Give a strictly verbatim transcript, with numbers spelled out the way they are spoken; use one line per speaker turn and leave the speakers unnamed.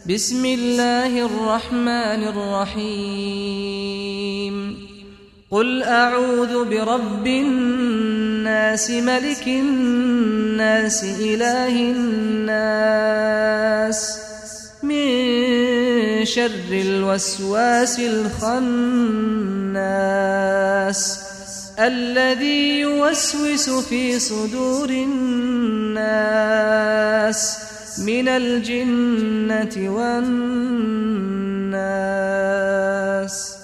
بسم الله الرحمن الرحيم قل أعوذ برب الناس ملك الناس إله الناس من شر الوسواس الخناس الذي يوسوس في صدور الناس من الجنة والناس.